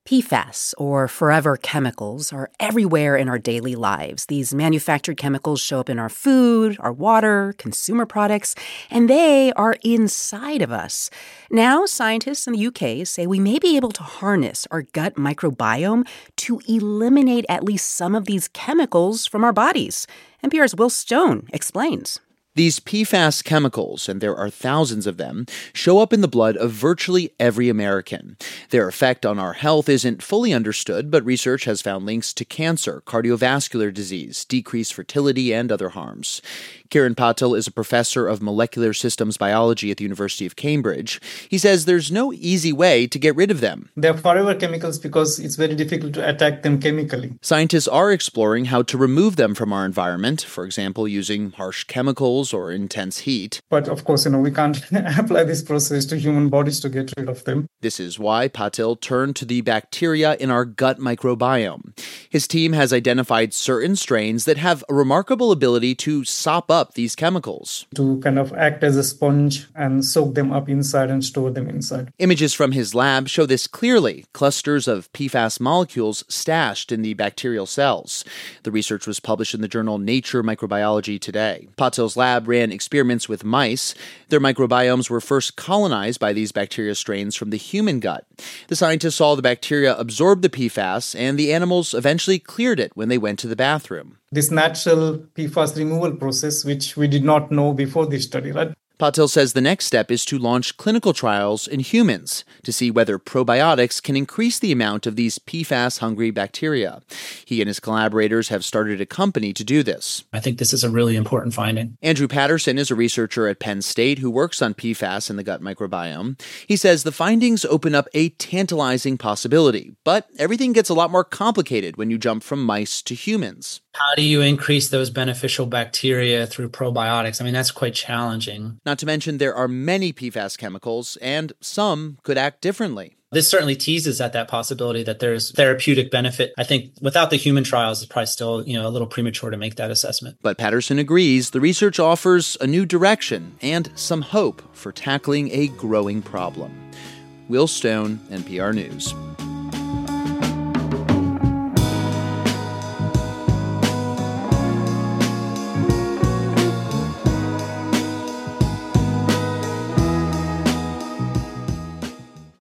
PFAS, or forever chemicals, are everywhere in our daily lives. These manufactured chemicals show up in our food, our water, consumer products, and they are inside of us. Now, scientists in the UK say we may be able to harness our gut microbiome to eliminate at least some of these chemicals from our bodies. NPR's Will Stone explains. These PFAS chemicals, and there are thousands of them, show up in the blood of virtually every American. Their effect on our health isn't fully understood, but research has found links to cancer, cardiovascular disease, decreased fertility, and other harms. Kiran Patil is a professor of molecular systems biology at the University of Cambridge. He says there's no easy way to get rid of them. They're forever chemicals because it's very difficult to attack them chemically. Scientists are exploring how to remove them from our environment, for example, using harsh chemicals or intense heat. But of course, we can't apply this process to human bodies to get rid of them. This is why Patil turned to the bacteria in our gut microbiome. His team has identified certain strains that have a remarkable ability to sop up these chemicals. To kind of act as a sponge and soak them up inside and store them inside. Images from his lab show this clearly, clusters of PFAS molecules stashed in the bacterial cells. The research was published in the journal Nature Microbiology today. Patil's lab ran experiments with mice. Their microbiomes were first colonized by these bacteria strains from the human gut. The scientists saw the bacteria absorb the PFAS, and the animals eventually cleared it when they went to the bathroom. This natural PFAS removal process, which we did not know before this study, right? Patil says the next step is to launch clinical trials in humans to see whether probiotics can increase the amount of these PFAS-hungry bacteria. He and his collaborators have started a company to do this. I think this is a really important finding. Andrew Patterson is a researcher at Penn State who works on PFAS in the gut microbiome. He says the findings open up a tantalizing possibility, but everything gets a lot more complicated when you jump from mice to humans. How do you increase those beneficial bacteria through probiotics? I mean, that's quite challenging. Not to mention there are many PFAS chemicals, and some could act differently. This certainly teases at that possibility that there's therapeutic benefit. I think without the human trials, it's probably still, a little premature to make that assessment. But Patterson agrees the research offers a new direction and some hope for tackling a growing problem. Will Stone, NPR News.